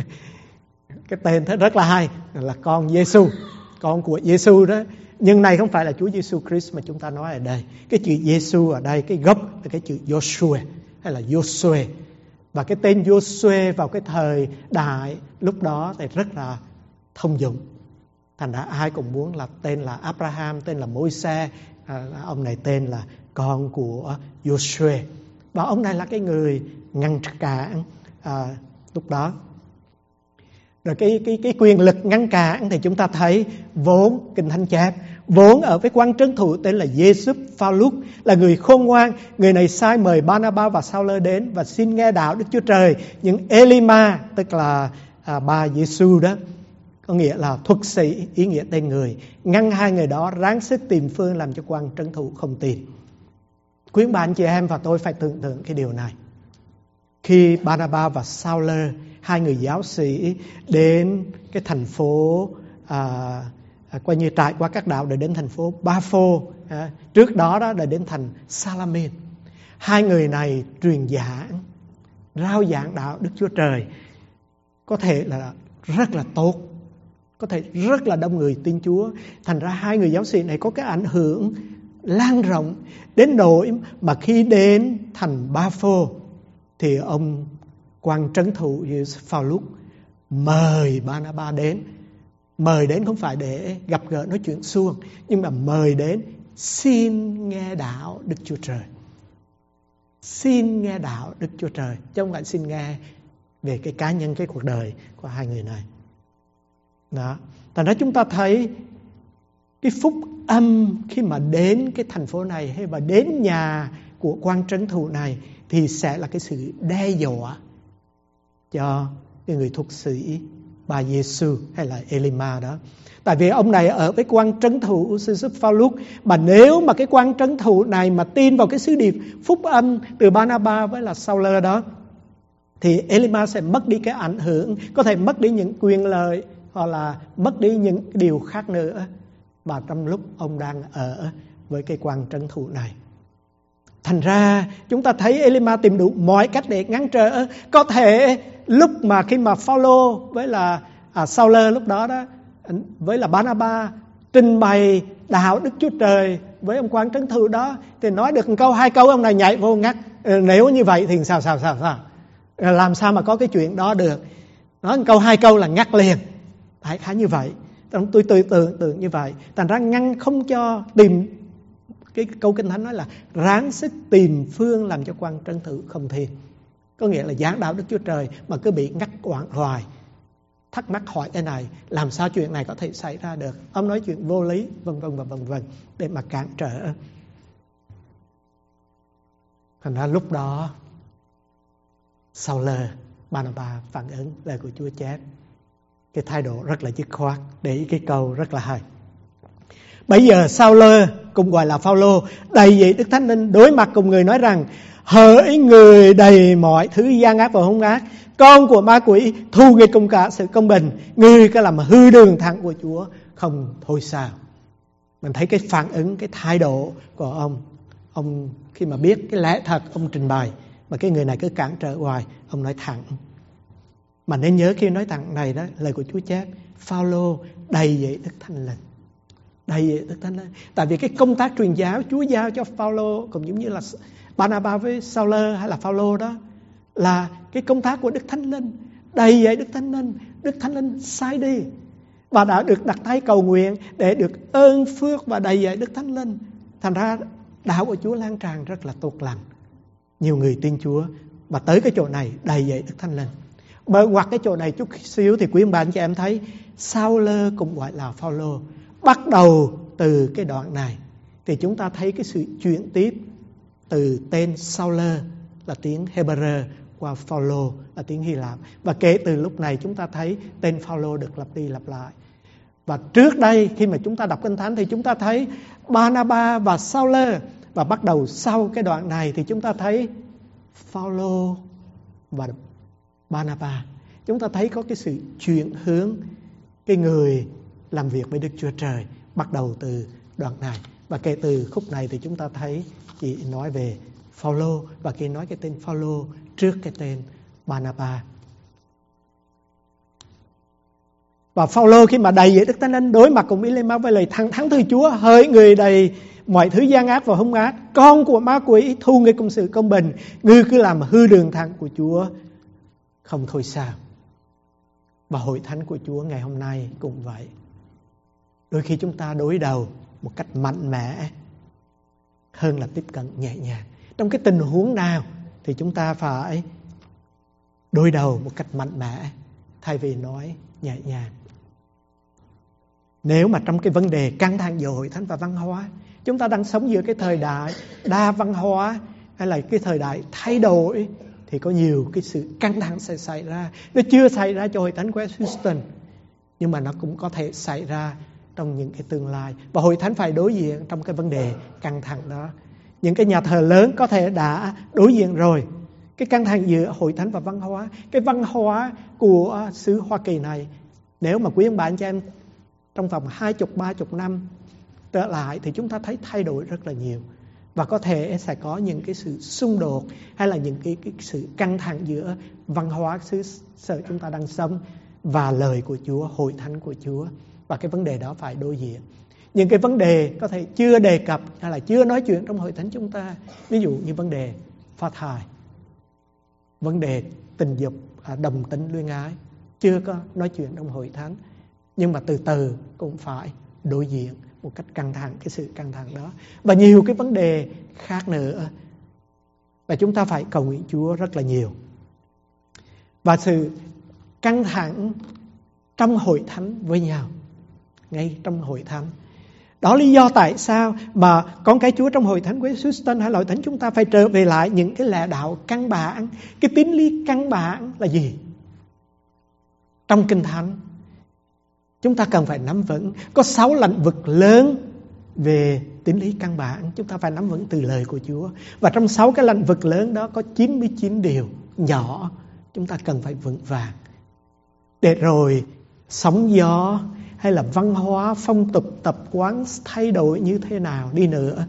Cái tên thế rất là hay, là con Giê-xu, con của Giê-xu đó. Nhưng này không phải là Chúa Giêsu Christ mà chúng ta nói ở đây. Cái chữ Giê-xu ở đây, cái gốc là cái chữ Joshua hay là Joshua. Và cái tên Joshua vào cái thời đại lúc đó thì rất là thông dụng. Thành ra ai cũng muốn là tên là Abraham, tên là Môi-se, ông này tên là con của Joshua. Và ông này là cái người ngăn cản lúc đó. Rồi cái quyền lực ngăn cản thì chúng ta thấy vốn Kinh Thánh chép, vốn ở với quan trấn thủ tên là Giê-xúp Pha-lúc, là người khôn ngoan. Người này sai mời Ba-na-ba và Sao-lơ đến và xin nghe đạo Đức Chúa Trời. Nhưng Ê-li-ma, tức là Ba Giê-xu đó, có nghĩa là thuật sĩ, ý nghĩa tên người, ngăn hai người đó ráng sức tìm phương làm cho quan trấn thủ không tin. Quý bạn chị em và tôi phải tưởng tượng cái điều này. Khi Ba-na-ba và Sao-lơ, hai người giáo sĩ đến cái thành phố coi như trải qua các đảo để đến thành phố Ba Phô, trước đó đã đến thành Sa-la-min. Hai người này truyền giảng, rao giảng đạo Đức Chúa Trời, có thể là rất là tốt, có thể rất là đông người tin Chúa. Thành ra hai người giáo sĩ này có cái ảnh hưởng lan rộng đến nỗi mà khi đến thành Ba Phô thì ông quan trấn thủ Phao-lúc mời Ba-na-ba đến. Mời đến không phải để gặp gỡ nói chuyện suông, nhưng mà mời đến xin nghe đạo Đức Chúa Trời. Xin nghe đạo Đức Chúa Trời, chứ không phải xin nghe về cái cá nhân, cái cuộc đời của hai người này. Đó. Thành ra chúng ta thấy cái phúc âm khi mà đến cái thành phố này hay mà đến nhà của quan trấn thủ này thì sẽ là cái sự đe dọa cho cái người thuật sĩ Ba Giê-xu hay là Ê-li-ma đó. Tại vì ông này ở với quan trấn thủ Giê-xu Pha-lúc, mà nếu mà cái quan trấn thủ này mà tin vào cái sứ điệp phúc âm từ Ba-na-ba với là Sao-lơ đó thì Ê-li-ma sẽ mất đi cái ảnh hưởng, có thể mất đi những quyền lợi hoặc là mất đi những điều khác nữa mà trong lúc ông đang ở với cái quan trấn thủ này. Thành ra chúng ta thấy Ê-li-ma tìm đủ mọi cách để ngăn trở. Có thể lúc mà khi mà Phao-lô với là Sao-lơ lúc đó với là Ba-na-ba trình bày đạo Đức Chúa Trời với ông quan trấn thủ đó thì nói được một câu hai câu ông này nhảy vô ngắt. Nếu như vậy thì sao? Làm sao mà có cái chuyện đó được? Nói một câu hai câu là ngắt liền. Phải khá như vậy. Tôi tưởng tượng như vậy. Thành ra ngăn không cho tìm. Cái câu Kinh Thánh nói là ráng sức tìm phương làm cho quan trấn thủ không tin. Có nghĩa là giảng đạo Đức Chúa Trời mà cứ bị ngắt quãng hoài. Thắc mắc hỏi cái này, làm sao chuyện này có thể xảy ra được? Ông nói chuyện vô lý, vân vân để mà cản trở. Thành ra lúc đó Sao-lơ, Ba-na-ba phản ứng lời của Chúa chép. Cái thái độ rất là dứt khoát, để ý cái câu rất là hay. Bây giờ Sao-lơ, cũng gọi là Phao-lô, đầy dẫy Đức Thánh Linh, đối mặt cùng người nói rằng: hỡi người đầy mọi thứ gian ác và hung ác, con của ma quỷ, thù nghịch cùng cả sự công bình, ngươi có làm hư đường thẳng của Chúa không thôi sao? Mình thấy cái phản ứng, cái thái độ của Ông khi mà biết cái lẽ thật ông trình bày, mà cái người này cứ cản trở hoài, ông nói thẳng. Mà nên nhớ khi nói thẳng này đó, lời của Chúa chép Phao-lô đầy dẫy Đức Thánh Linh. Đầy dẫy Đức Thánh Linh. Tại vì cái công tác truyền giáo Chúa giao cho Phao-lô, cũng giống như là Barnabas với Sao-lơ hay là Phao-lô đó, là cái công tác của Đức Thánh Linh. Đầy dẫy Đức Thánh Linh. Đức Thánh Linh sai đi và đã được đặt tay cầu nguyện để được ơn phước và đầy dẫy Đức Thánh Linh. Thành ra đạo của Chúa lan tràn rất là tốt lành. Nhiều người tin Chúa mà tới cái chỗ này đầy dẫy Đức Thánh Linh. Mở ngoặt cái chỗ này chút xíu thì quý ông bà anh chị em thấy Sao-lơ cũng gọi là Phao-lô. Bắt đầu từ cái đoạn này thì chúng ta thấy cái sự chuyển tiếp từ tên Sao-lơ là tiếng Hebrew qua Phao-lô là tiếng Hy Lạp. Và kể từ lúc này chúng ta thấy tên Phao-lô được lặp đi lặp lại. Và trước đây khi mà chúng ta đọc Kinh Thánh thì chúng ta thấy Barnabas và Sao-lơ. Và bắt đầu sau cái đoạn này thì chúng ta thấy Phao-lô và Barnabas. Chúng ta thấy có cái sự chuyển hướng cái người làm việc với Đức Chúa Trời bắt đầu từ đoạn này. Và kể từ khúc này thì chúng ta thấy chị nói về Phao-lô, và khi nói cái tên Phao-lô trước cái tên Barnabas. Và Phao-lô khi mà đầy dẫy Đức Thánh Linh đối mặt cùng Ely-ma với lời thẳng thắn từ Chúa: hỡi người đầy mọi thứ gian ác và hung ác, con của ma quỷ, thu ngươi cùng sự công bình, ngươi cứ làm hư đường thẳng của Chúa không thôi sao. Và hội thánh của Chúa ngày hôm nay cũng vậy. Đôi khi chúng ta đối đầu một cách mạnh mẽ hơn là tiếp cận nhẹ nhàng. Trong cái tình huống nào thì chúng ta phải đối đầu một cách mạnh mẽ thay vì nói nhẹ nhàng. Nếu mà trong cái vấn đề căng thẳng giữa hội thánh và văn hóa, chúng ta đang sống giữa cái thời đại đa văn hóa hay là cái thời đại thay đổi, thì có nhiều cái sự căng thẳng sẽ xảy ra. Nó chưa xảy ra cho hội thánh của Houston, nhưng mà nó cũng có thể xảy ra trong những cái tương lai. Và hội thánh phải đối diện trong cái vấn đề căng thẳng đó. Những cái nhà thờ lớn có thể đã đối diện rồi cái căng thẳng giữa hội thánh và văn hóa. Cái văn hóa của xứ Hoa Kỳ này, nếu mà quý ông bà anh chị em trong vòng 20-30 năm trở lại thì chúng ta thấy thay đổi rất là nhiều. Và có thể sẽ có những cái sự xung đột hay là những cái sự căng thẳng giữa văn hóa xứ sở chúng ta đang sống và lời của Chúa, hội thánh của Chúa. Và cái vấn đề đó phải đối diện. Những cái vấn đề có thể chưa đề cập hay là chưa nói chuyện trong hội thánh chúng ta. Ví dụ như vấn đề phá thai, vấn đề tình dục, đồng tính luyến ái, chưa có nói chuyện trong hội thánh. Nhưng mà từ từ cũng phải đối diện một cách căng thẳng, cái sự căng thẳng đó. Và nhiều cái vấn đề khác nữa. Và chúng ta phải cầu nguyện Chúa rất là nhiều. Và sự căng thẳng trong hội thánh với nhau, ngay trong hội thánh. Đó lý do tại sao mà con cái Chúa trong hội thánh của Houston hay là hội thánh chúng ta phải trở về lại những cái lẽ đạo căn bản. Cái tín lý căn bản là gì? Trong Kinh Thánh chúng ta cần phải nắm vững. Có 6 lĩnh vực lớn về tín lý căn bản, chúng ta phải nắm vững từ lời của Chúa. Và trong 6 cái lĩnh vực lớn đó có 99 điều nhỏ chúng ta cần phải vững vàng. Để rồi sóng gió hay là văn hóa, phong tục, tập quán thay đổi như thế nào đi nữa,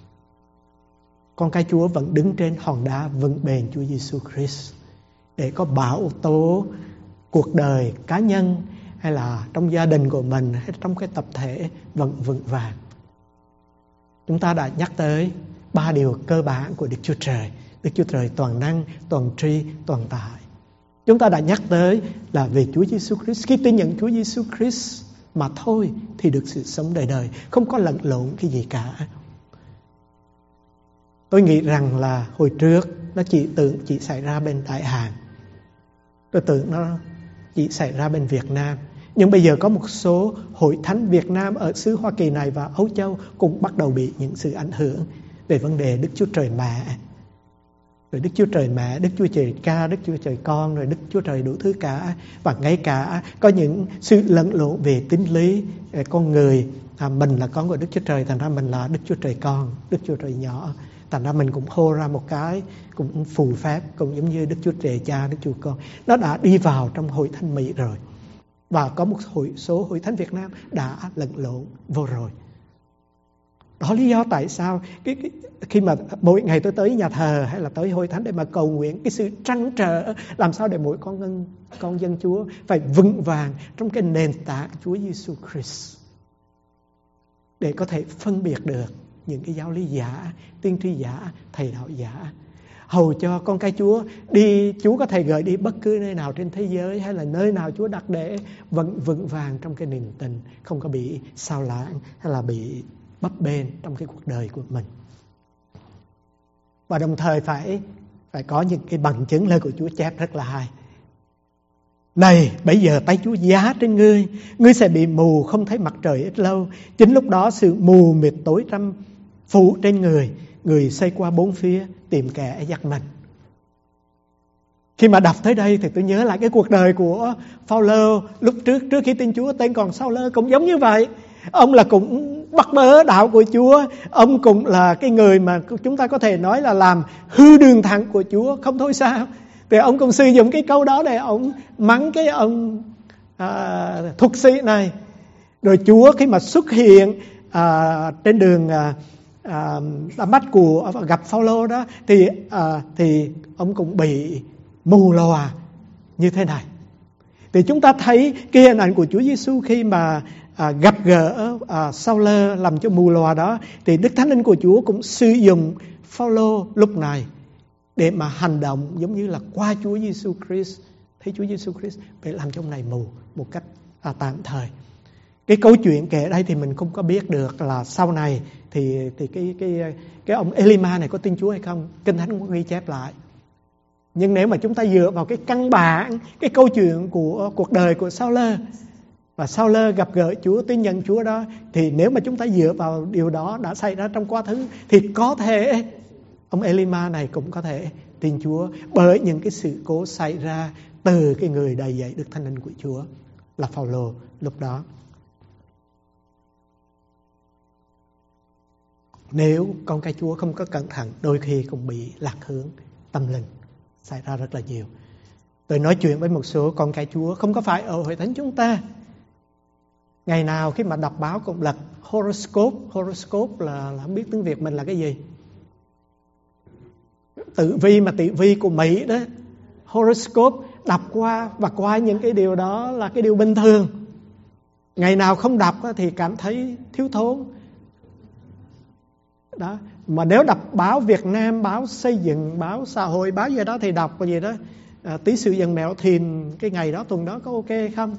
con cái Chúa vẫn đứng trên hòn đá vững bền Chúa Giêsu Christ, để có bảo tố cuộc đời cá nhân hay là trong gia đình của mình hay trong cái tập thể vẫn vững vàng. Chúng ta đã nhắc tới 3 điều cơ bản của Đức Chúa Trời. Đức Chúa Trời toàn năng, toàn tri, toàn tại. Chúng ta đã nhắc tới là về Chúa Giêsu Christ. Khi tin nhận Chúa Giêsu Christ mà thôi thì được sự sống đời đời, không có lẫn lộn cái gì cả. Tôi nghĩ rằng là hồi trước nó chỉ xảy ra bên Đại Hàn. Tôi tưởng nó chỉ xảy ra bên Việt Nam. Nhưng bây giờ có một số hội thánh Việt Nam ở xứ Hoa Kỳ này và Âu Châu cũng bắt đầu bị những sự ảnh hưởng về vấn đề Đức Chúa Trời Mẹ. Rồi Đức Chúa Trời Mẹ, Đức Chúa Trời Cha, Đức Chúa Trời Con, rồi Đức Chúa Trời đủ thứ cả. Và ngay cả có những sự lẫn lộn về tín lý con người. Mình là con của Đức Chúa Trời, thành ra mình là Đức Chúa Trời Con, Đức Chúa Trời nhỏ. Thành ra mình cũng hô ra một cái cũng phù phép, cũng giống như Đức Chúa Trời Cha, Đức Chúa Con. Nó đã đi vào trong hội thánh Mỹ rồi. Và có một số hội thánh Việt Nam đã lẫn lộn vô rồi. Đó lý do tại sao khi mà mỗi ngày tôi tới nhà thờ hay là tới hội thánh để mà cầu nguyện, cái sự trăn trở làm sao để mỗi con dân Chúa phải vững vàng trong cái nền tảng Chúa Giêsu Christ, để có thể phân biệt được những cái giáo lý giả, tiên tri giả, thầy đạo giả, hầu cho con cái Chúa đi, Chúa có thể gửi đi bất cứ nơi nào trên thế giới hay là nơi nào Chúa đặt để vẫn vững vàng trong cái niềm tin, không có bị sao lãng hay là bị bấp bênh trong cái cuộc đời của mình. Và đồng thời phải có những cái bằng chứng. Lời của Chúa chép rất là hay. Này, bây giờ tay Chúa giá trên ngươi, ngươi sẽ bị mù không thấy mặt trời ít lâu. Chính lúc đó sự mù mịt tối tăm phủ trên người, người xoay qua bốn phía tìm kẻ dắt mình. Khi mà đọc tới đây thì tôi nhớ lại cái cuộc đời của Phao-lô lúc trước khi tin Chúa, tên còn Sao-lơ, cũng giống như vậy. Ông là cũng bắt bớ đạo của Chúa, ông cũng là cái người mà chúng ta có thể nói là làm hư đường thẳng của Chúa, không thôi sao. Thì ông cũng sử dụng cái câu đó để ông mắng cái ông thuật sĩ này. Rồi Chúa khi mà xuất hiện trên đường Đa-mách-cu gặp Phao-lô đó thì ông cũng bị mù lòa như thế này. Thì chúng ta thấy cái hình ảnh của Chúa Giêsu khi mà gặp gỡ Sao-lơ làm cho mù lòa đó, thì Đức Thánh Linh của Chúa cũng sử dụng Phao-lô lúc này để mà hành động giống như là qua Chúa Giêsu Christ, thấy Chúa Giêsu Christ để làm cho ông này mù một cách tạm thời. Cái câu chuyện kể đây thì mình không có biết được là sau này thì cái ông Elima này có tin Chúa hay không, Kinh Thánh không có ghi chép lại. Nhưng nếu mà chúng ta dựa vào cái căn bản, cái câu chuyện của cuộc đời của Sao-lơ, và Sao-lơ gặp gỡ Chúa, tin nhận Chúa đó, thì nếu mà chúng ta dựa vào điều đó đã xảy ra trong quá khứ, thì có thể ông Elima này cũng có thể tin Chúa bởi những cái sự cố xảy ra từ cái người đầy dạy Đức Thánh Linh của Chúa là Phao-lô lúc đó. Nếu con cái Chúa không có cẩn thận, đôi khi cũng bị lạc hướng tâm linh xảy ra rất là nhiều. Tôi nói chuyện với một số con cái Chúa không có phải ở hội thánh chúng ta, ngày nào khi mà đọc báo cũng lật horoscope là không biết tiếng Việt mình là cái gì, tử vi của Mỹ đó, horoscope, đọc qua và qua những cái điều đó là cái điều bình thường. Ngày nào không đọc thì cảm thấy thiếu thốn đó. Mà nếu đọc báo Việt Nam, báo xây dựng, báo xã hội, báo gì đó thì đọc cái gì đó tí sự dần mẹo thìn cái ngày đó, tuần đó có ok không.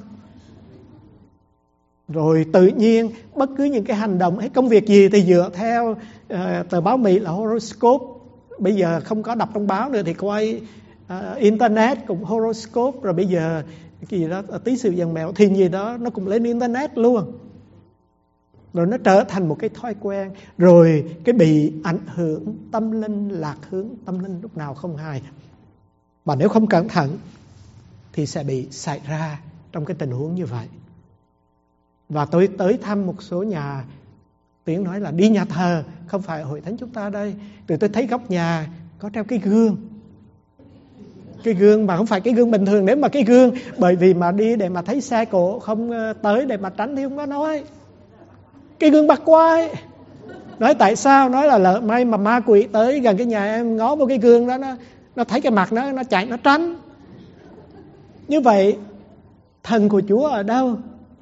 Rồi tự nhiên bất cứ những cái hành động hay công việc gì thì dựa theo tờ báo Mỹ là horoscope. Bây giờ không có đọc trong báo nữa thì quay internet cũng horoscope. Rồi bây giờ cái gì đó tí sự dần mẹo thìn gì đó nó cũng lên internet luôn. Rồi nó trở thành một cái thói quen. Rồi cái bị ảnh hưởng tâm linh, lạc hướng tâm linh lúc nào không hay. Và nếu không cẩn thận thì sẽ bị xảy ra trong cái tình huống như vậy. Và tôi tới thăm một số nhà, tiếng nói là đi nhà thờ, không phải hội thánh chúng ta đây. Rồi tôi thấy góc nhà có treo cái gương. Cái gương mà không phải cái gương bình thường. Nếu mà cái gương, bởi vì mà đi để mà thấy xe cộ không tới để mà tránh thì không có nói. Cái gương bạc quái. Nói tại sao? Nói là lỡ may mà ma quỷ tới gần cái nhà em ngó vào cái gương đó, nó thấy cái mặt nó chạy, nó tránh. Như vậy thần của Chúa ở đâu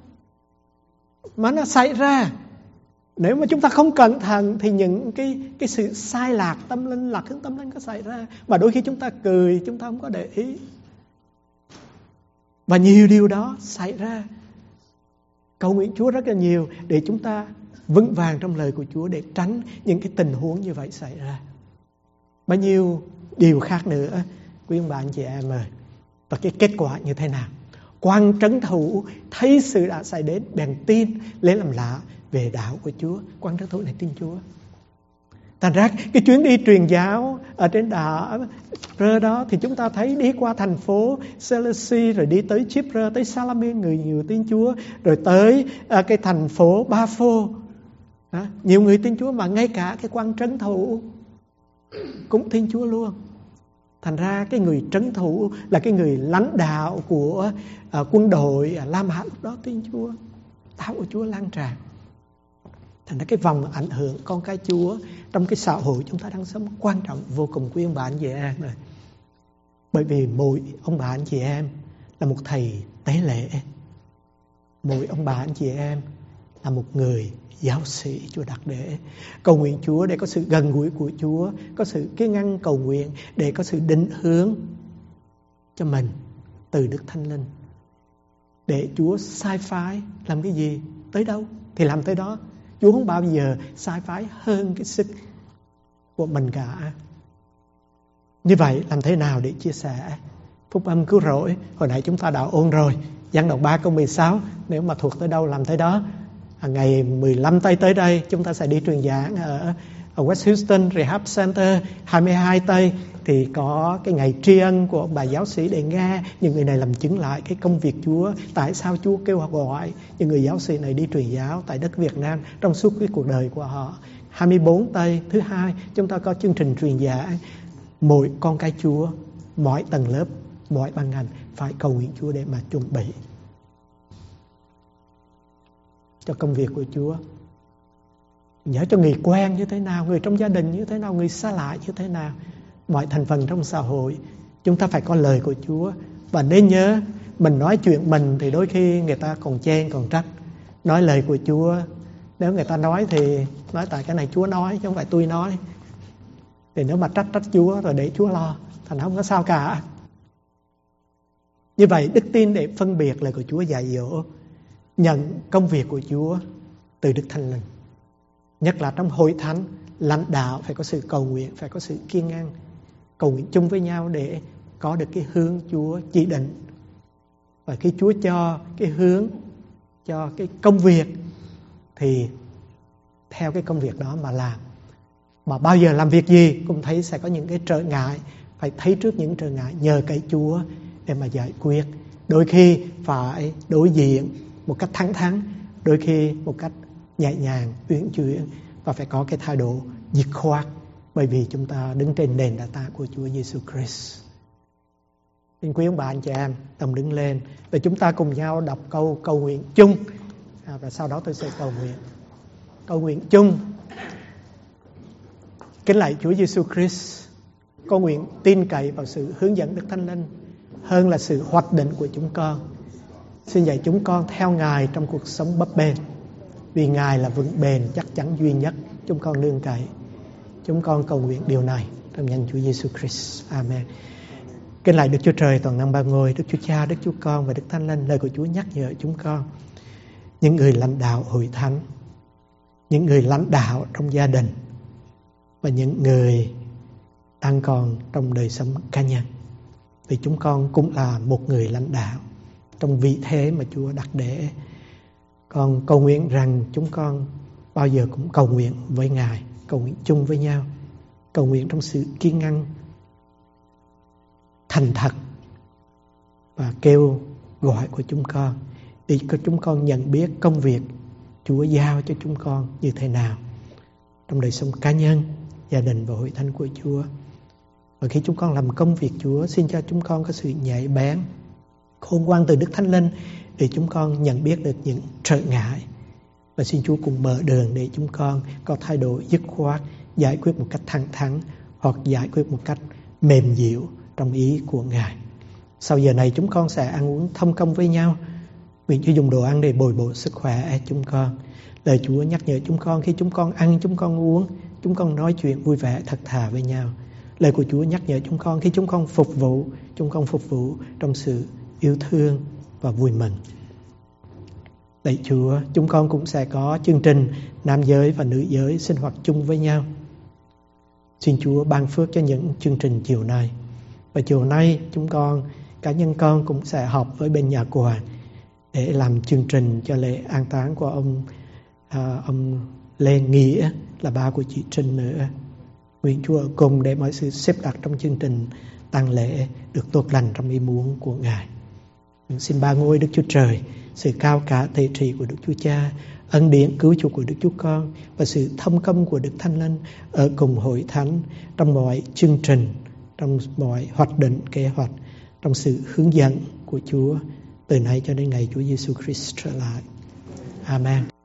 mà nó xảy ra? Nếu mà chúng ta không cẩn thận thì những cái sự sai lạc tâm linh, lạc hướng tâm linh có xảy ra. Và đôi khi chúng ta cười, chúng ta không có để ý. Và nhiều điều đó xảy ra. Cầu nguyện Chúa rất là nhiều để chúng ta vững vàng trong lời của Chúa, để tránh những cái tình huống như vậy xảy ra. Bao nhiêu điều khác nữa, quý ông bà anh chị em ơi. Và cái kết quả như thế nào? Quan trấn thủ thấy sự đã xảy đến, bèn tin lấy làm lạ về đạo của Chúa. Quan trấn thủ này tin Chúa. Thành ra cái chuyến đi truyền giáo ở trên đảo Rơ đó thì chúng ta thấy đi qua thành phố Seleucia, rồi đi tới Chipre, tới Salamin, người nhiều tin Chúa, rồi tới cái thành phố Ba Phô, nhiều người tin Chúa, mà ngay cả cái quan trấn thủ cũng tin Chúa luôn. Thành ra cái người trấn thủ là cái người lãnh đạo của quân đội La Mã lúc đó tin Chúa. Đạo của Chúa lan tràn. Thành ra cái vòng ảnh hưởng con cái Chúa trong cái xã hội chúng ta đang sống quan trọng vô cùng, quý ông bà anh chị em rồi. Bởi vì mỗi ông bà anh chị em là một thầy tế lễ, mỗi ông bà anh chị em là một người giáo sĩ Chúa đặt để cầu nguyện Chúa, để có sự gần gũi của Chúa, có sự kiêng ăn cầu nguyện, để có sự định hướng cho mình từ Đức Thánh Linh, để Chúa sai phái làm cái gì tới đâu thì làm tới đó. Chúa không bao giờ sai phái hơn cái sức của mình cả. Như vậy làm thế nào để chia sẻ phúc âm cứu rỗi? Hồi nãy chúng ta đã ôn rồi, Giăng đoạn 3 câu 16, nếu mà thuộc tới đâu làm tới đó. Ngày 15 tới đây chúng ta sẽ đi truyền giảng ở West Houston Rehab Center. 22 tây thì có cái ngày tri ân của ông bà giáo sĩ để nghe những người này làm chứng lại cái công việc Chúa, tại sao Chúa kêu gọi những người giáo sĩ này đi truyền giáo tại đất Việt Nam trong suốt cái cuộc đời của họ. 24 tây thứ hai chúng ta có chương trình truyền giảng. Mỗi con cái Chúa, mọi tầng lớp, mọi ban ngành phải cầu nguyện Chúa để mà chuẩn bị cho công việc của Chúa. Nhớ cho người quen như thế nào, người trong gia đình như thế nào, người xa lạ như thế nào, mọi thành phần trong xã hội. Chúng ta phải có lời của Chúa. Và nên nhớ, mình nói chuyện mình thì đôi khi người ta còn chen còn trách. Nói lời của Chúa, nếu người ta nói thì nói tại cái này Chúa nói chứ không phải tôi nói. Thì nếu mà trách Chúa rồi để Chúa lo, thành không có sao cả. Như vậy đức tin để phân biệt lời của Chúa dạy dỗ, nhận công việc của Chúa từ Đức Thánh Linh. Nhất là trong hội thánh, lãnh đạo phải có sự cầu nguyện, phải có sự kiêng ăn, cầu nguyện chung với nhau để có được cái hướng Chúa chỉ định. Và khi Chúa cho cái hướng, cho cái công việc thì theo cái công việc đó mà làm. Mà bao giờ làm việc gì cũng thấy sẽ có những cái trở ngại, phải thấy trước những trở ngại, nhờ cậy Chúa để mà giải quyết. Đôi khi phải đối diện một cách thẳng thắn, đôi khi một cách nhẹ nhàng, uyển chuyển, và phải có cái thái độ dứt khoát, bởi vì chúng ta đứng trên nền đá tảng của Chúa Giêsu Christ. Xin quý ông bà anh chị em đồng đứng lên để chúng ta cùng nhau đọc câu cầu nguyện chung, và sau đó tôi sẽ cầu nguyện. Cầu nguyện chung. Kính lạy Chúa Giêsu Christ, con nguyện tin cậy vào sự hướng dẫn Đức Thánh Linh hơn là sự hoạch định của chúng con. Xin dạy chúng con theo Ngài trong cuộc sống bấp bênh, vì Ngài là vững bền chắc chắn duy nhất chúng con nương cậy. Chúng con cầu nguyện điều này trong danh Chúa Giêsu Christ. Amen. Kính lạy Đức Chúa Trời toàn năng ba ngôi, Đức Chúa Cha, Đức Chúa Con và Đức Thánh Linh. Lời của Chúa nhắc nhở chúng con, những người lãnh đạo hội thánh, những người lãnh đạo trong gia đình và những người đang còn trong đời sống cá nhân, vì chúng con cũng là một người lãnh đạo trong vị thế mà Chúa đặt để. Con cầu nguyện rằng chúng con bao giờ cũng cầu nguyện với Ngài, cầu nguyện chung với nhau, cầu nguyện trong sự kiêng ăn, thành thật và kêu gọi của chúng con, để cho chúng con nhận biết công việc Chúa giao cho chúng con như thế nào trong đời sống cá nhân, gia đình và hội thánh của Chúa. Và khi chúng con làm công việc Chúa, xin cho chúng con có sự nhạy bén, khôn ngoan từ Đức Thánh Linh để chúng con nhận biết được những trở ngại. Và xin Chúa cùng mở đường để chúng con có thái độ dứt khoát, giải quyết một cách thẳng thắn hoặc giải quyết một cách mềm dịu trong ý của Ngài. Sau giờ này chúng con sẽ ăn uống thông công với nhau. Nguyện Chúa dùng đồ ăn để bồi bổ sức khỏe chúng con. Lời Chúa nhắc nhở chúng con khi chúng con ăn, chúng con uống, chúng con nói chuyện vui vẻ thật thà với nhau. Lời của Chúa nhắc nhở chúng con khi chúng con phục vụ trong sự yêu thương và vui mừng. Lạy Chúa, chúng con cũng sẽ có chương trình nam giới và nữ giới sinh hoạt chung với nhau. Xin Chúa ban phước cho những chương trình chiều nay. Và chiều nay chúng con, cá nhân con cũng sẽ họp với bên nhà quà để làm chương trình cho lễ an táng của ông Lê Nghĩa, là ba của chị Trinh nữa. Nguyện Chúa ở cùng để mọi sự xếp đặt trong chương trình tang lễ được tốt lành trong ý muốn của Ngài. Xin ba ngôi Đức Chúa Trời, sự cao cả thể trị của Đức Chúa Cha, ân điển cứu chuộc của Đức Chúa Con và sự thông công của Đức Thánh Linh ở cùng hội thánh trong mọi chương trình, trong mọi hoạt định kế hoạch, trong sự hướng dẫn của Chúa từ nay cho đến ngày Chúa Giêsu Christ trở lại. Amen.